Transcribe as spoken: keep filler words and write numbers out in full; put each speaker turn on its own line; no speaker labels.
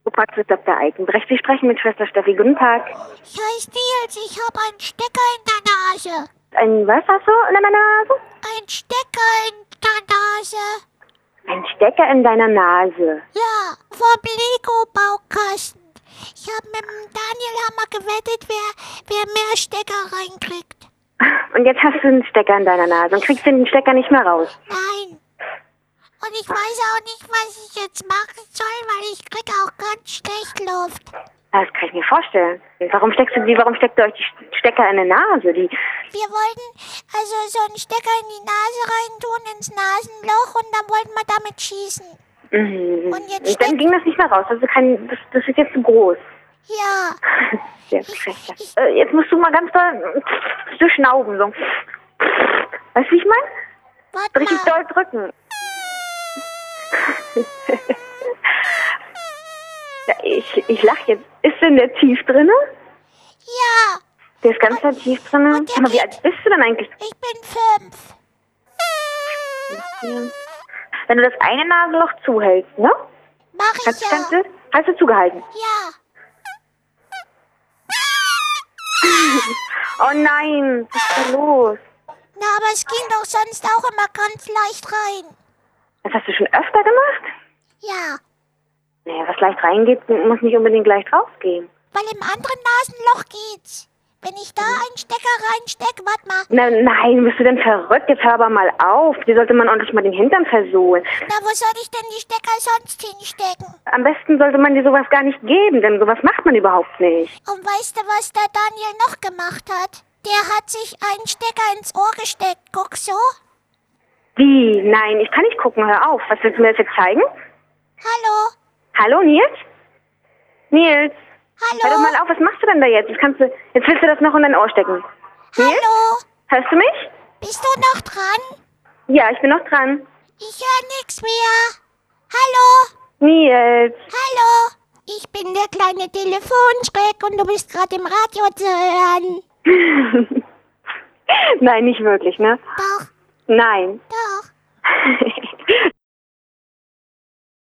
Praxis Doktor Eikenbrecht. Sie sprechen mit Schwester Steffi. Guten Tag.
Ich heiße Nils, ich habe einen Stecker in der Nase.
Ein was hast du in deiner Nase?
Ein Stecker in der Nase.
Ein Stecker in deiner Nase.
Ja, vom Lego-Baukasten. Ich habe mit dem Daniel Hammer gewettet, wer, wer mehr Stecker reinkriegt.
Und jetzt hast du einen Stecker in deiner Nase und kriegst den Stecker nicht mehr raus.
Nein. Und ich weiß auch nicht, was ich jetzt machen soll, weil ich krieg auch ganz schlecht Luft.
Das kann ich mir vorstellen. Warum steckst du die, warum steckt ihr euch die Stecker in die Nase? Die
Wir wollten also so einen Stecker in die Nase reintun, ins Nasenloch, und dann wollten wir damit schießen.
Mhm.
Und jetzt
Und dann
steckt-
ging das nicht mehr raus. Also kein, das, das ist jetzt zu groß.
Ja.
Sehr schlecht. Äh, jetzt musst du mal ganz doll so schnauben. So. Weißt du, wie ich meine?
Warte
Richtig
mal.
doll drücken. Ja, ich ich lache jetzt. Ist denn der tief drinne?
Ja,
Der ist ganz doll tief drinne.
und der
Sag mal, wie
geht-
alt bist du denn eigentlich?
ich bin fünf.
Wenn du das eine Nasenloch zuhältst, ne?
Mach ich
Kannst,
ja.
kannst du? Hast du zugehalten?
Ja.
Oh nein, was ist da los?
Na, aber es ging doch sonst auch immer ganz leicht rein.
Das hast du schon öfter gemacht?
Ja,
Naja, was leicht reingeht, muss nicht unbedingt leicht rausgehen.
weil im anderen Nasenloch geht's. Wenn ich da einen Stecker reinsteck, warte mal.
Na, nein, bist du denn verrückt? Jetzt hör aber mal auf. Dir sollte man ordentlich mal den Hintern versohlen.
Na, wo soll ich denn die Stecker sonst hinstecken?
Am besten sollte man dir sowas gar nicht geben, denn sowas macht man überhaupt nicht.
Und weißt du, was der Daniel noch gemacht hat? Der hat sich einen Stecker ins Ohr gesteckt. Guck so.
Wie? Nein, ich kann nicht gucken, hör auf. Was willst du mir das jetzt zeigen?
Hallo?
Hallo, Nils? Nils? Hör doch
Hallo?
mal auf, was machst du denn da jetzt? Jetzt, kannst du, jetzt willst du das noch in dein Ohr stecken. Nils?
Hallo?
Hörst du mich?
Bist du noch dran?
Ja, ich bin noch dran.
Ich höre nichts mehr. Hallo?
Nils.
Hallo? Ich bin der kleine Telefonschreck und du bist gerade im Radio zu hören.
Nein, nicht wirklich, ne?
Doch,
Nein.
doch.